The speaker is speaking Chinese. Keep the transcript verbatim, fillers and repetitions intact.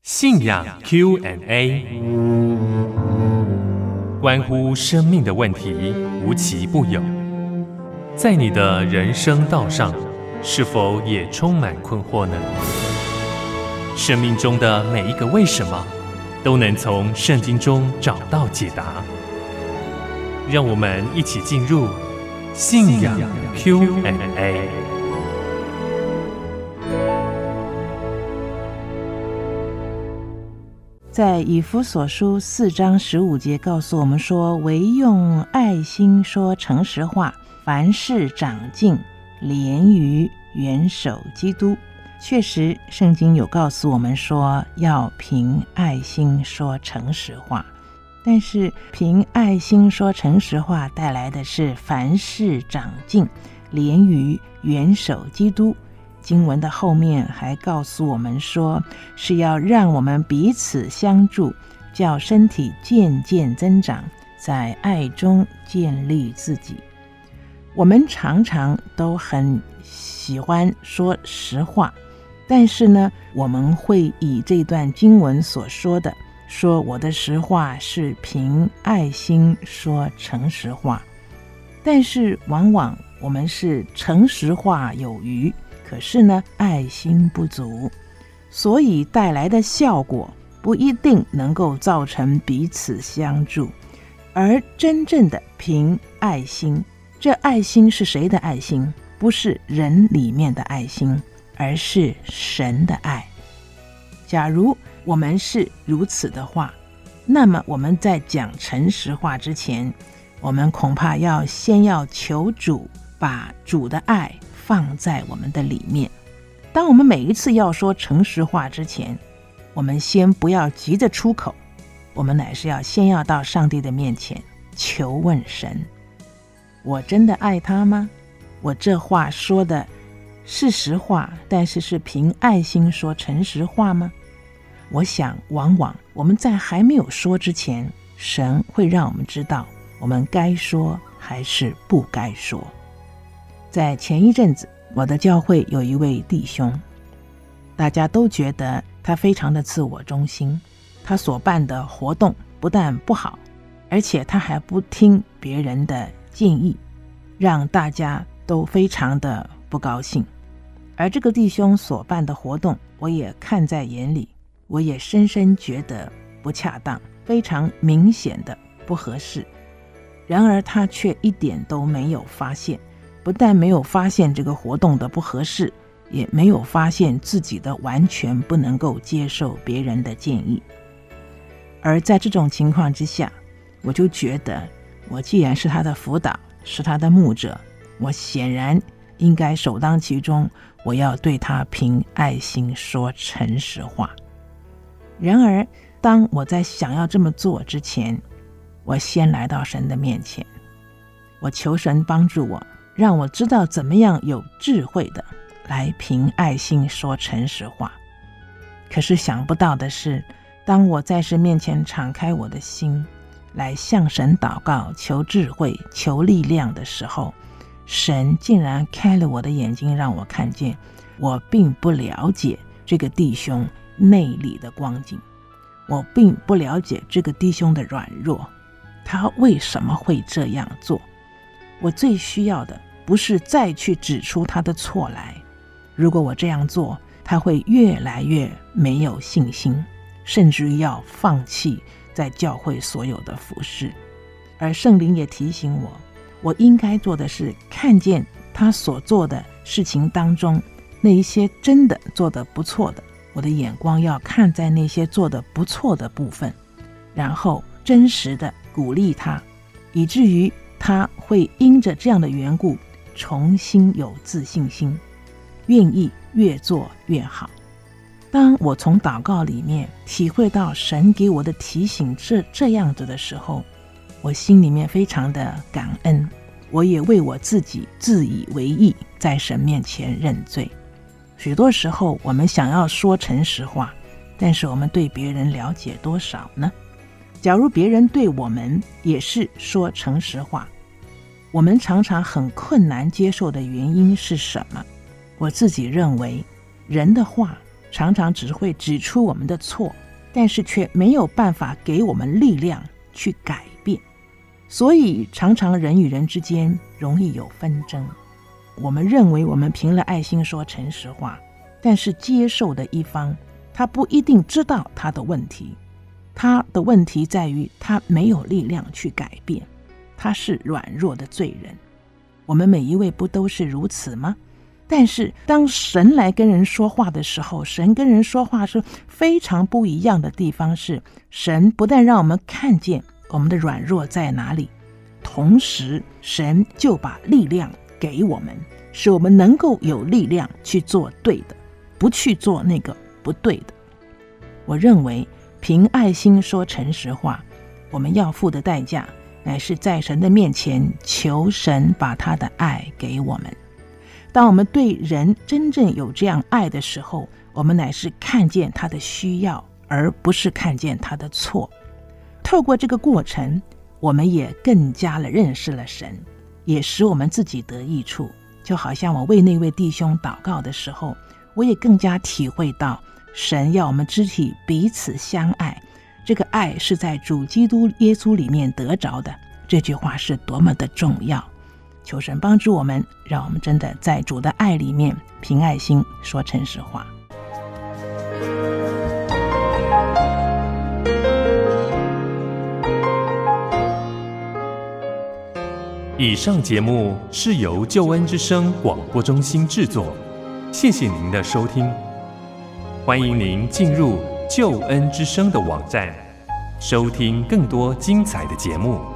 信仰 Q and A， 关乎生命的问题，无奇不有。在你的人生道上，是否也充满困惑呢？生命中的每一个为什么，都能从圣经中找到解答。让我们一起进入信仰 Q and A。 在以弗所书四章十五节告诉我们说，唯用爱心说诚实话，凡事长进，连于元首基督。确实圣经有告诉我们说要凭爱心说诚实话，但是凭爱心说诚实话带来的是凡事长进，连于元首基督。经文的后面还告诉我们说，是要让我们彼此相助，叫身体渐渐增长，在爱中建立自己。我们常常都很喜欢说实话，但是呢，我们会以这段经文所说的，说我的实话是凭爱心说诚实话，但是往往我们是诚实话有余，可是呢，爱心不足，所以带来的效果不一定能够造成彼此相助。而真正的凭爱心，这爱心是谁的爱心？不是人里面的爱心，而是神的爱。假如我们是如此的话，那么我们在讲诚实话之前，我们恐怕要先要求主把主的爱放在我们的里面。当我们每一次要说诚实话之前，我们先不要急着出口，我们乃是要先要到上帝的面前求问神，我真的爱他吗？我这话说的是实话，但是是凭爱心说诚实话吗？我想往往我们在还没有说之前，神会让我们知道我们该说还是不该说。在前一阵子，我的教会有一位弟兄，大家都觉得他非常的自我中心，他所办的活动不但不好，而且他还不听别人的建议，让大家都非常的不高兴。而这个弟兄所办的活动，我也看在眼里，我也深深觉得不恰当，非常明显的不合适。然而他却一点都没有发现，不但没有发现这个活动的不合适，也没有发现自己的完全不能够接受别人的建议。而在这种情况之下，我就觉得我既然是他的辅导，是他的牧者，我显然应该首当其冲，我要对他凭爱心说诚实话。然而当我在想要这么做之前，我先来到神的面前，我求神帮助我，让我知道怎么样有智慧的来凭爱心说诚实话。可是想不到的是，当我在神面前敞开我的心，来向神祷告，求智慧，求力量的时候，神竟然开了我的眼睛，让我看见我并不了解这个弟兄内里的光景，我并不了解这个弟兄的软弱，他为什么会这样做。我最需要的不是再去指出他的错来，如果我这样做，他会越来越没有信心，甚至于要放弃在教会所有的服事。而圣灵也提醒我，我应该做的是看见他所做的事情当中那一些真的做得不错的，我的眼光要看在那些做得不错的部分，然后真实的鼓励他，以至于他会因着这样的缘故重新有自信心，愿意越做越好。当我从祷告里面体会到神给我的提醒这这样子的时候，我心里面非常的感恩，我也为我自己自以为意，在神面前认罪。许多时候我们想要说诚实话，但是我们对别人了解多少呢？假如别人对我们也是说诚实话，我们常常很困难接受的原因是什么？我自己认为，人的话常常只会指出我们的错，但是却没有办法给我们力量去改变。所以常常人与人之间容易有纷争。我们认为我们凭了爱心说诚实话，但是接受的一方他不一定知道他的问题，他的问题在于他没有力量去改变，他是软弱的罪人。我们每一位不都是如此吗？但是当神来跟人说话的时候，神跟人说话是非常不一样的地方，是神不但让我们看见我们的软弱在哪里，同时神就把力量给我们，使我们能够有力量去做对的，不去做那个不对的。我认为凭爱心说诚实话，我们要付的代价乃是在神的面前求神把他的爱给我们。当我们对人真正有这样爱的时候，我们乃是看见他的需要，而不是看见他的错。透过这个过程，我们也更加的认识了神，也使我们自己得益处。就好像我为那位弟兄祷告的时候，我也更加体会到神要我们肢体彼此相爱，这个爱是在主基督耶稣里面得着的，这句话是多么的重要。求神帮助我们，让我们真的在主的爱里面凭爱心说诚实话。 以上节目是由救恩之声广播中心制作，谢谢您的收听。欢迎您进入救恩之声的网站，收听更多精彩的节目。